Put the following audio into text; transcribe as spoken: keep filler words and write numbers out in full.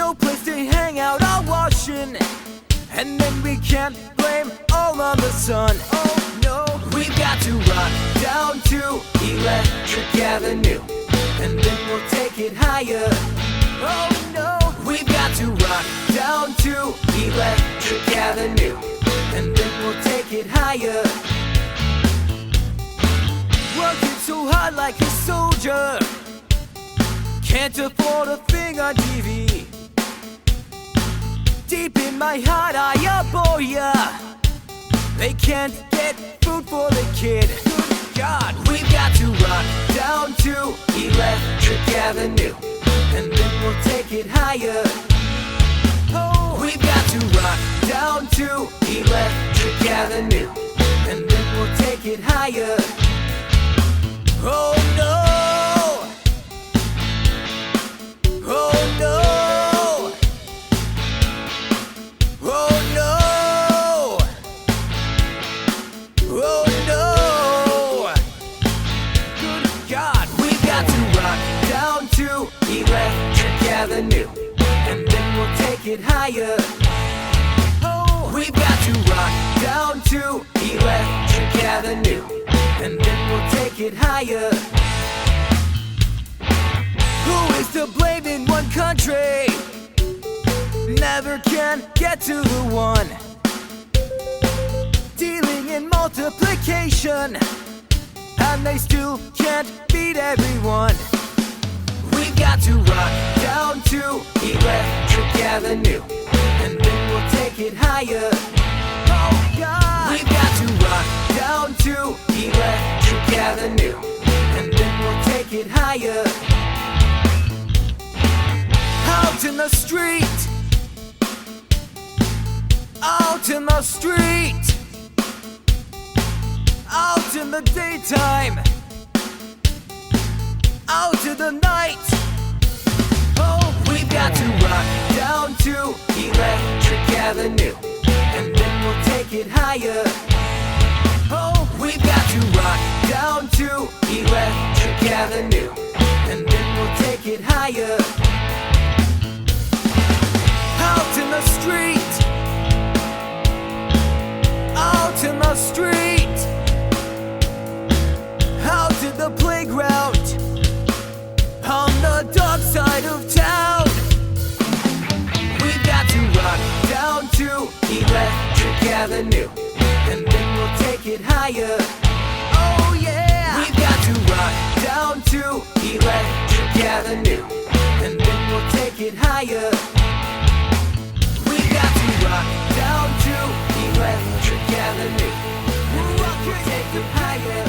no place to hang out or washing, and then we can't blame all on the sun. Oh no, we've got to rock down to Electric Avenue, and then we'll take it higher. Oh no, we've got to rock down to Electric Avenue, and then we'll take it higher. Working so hard like a soldier, can't afford a thing on T V. Deep in my heart I abhor ya, they can't get food for the kid. Good God, we've got to rock down to Electric Avenue, and then we'll take it higher. Oh, we've got to rock down to Electric Avenue, and then we'll take it higher. Oh no, oh no, oh no, oh no. Good God, we've got to rock down to Electric Avenue, and then we'll take it higher. Oh, we've got to rock down to Electric Avenue, and then we'll take it higher. Who is to blame in one country? Never can get to the one. Dealing in multiplication, and they still can't beat everyone. We've got to rock down to Electric Avenue, and then we'll take it higher. Oh God, we've got to rock down to Electric Avenue, and then we'll take it higher. Out in the street, out in the street, out in the daytime, out in the night. Oh, we've got to rock down to Electric Avenue, and then we'll take it higher. Oh, we've got to rock down to Electric Avenue, and then we'll take it higher. Out in the street, out in the street, out in the playground, on the dark side of town. We've got to rock down to Electric Avenue, and then we'll take it higher. Oh yeah, we've got to rock down to Electric Avenue, and then we'll take it higher. We've got to rock down to Electric Avenue, and then we'll take it higher.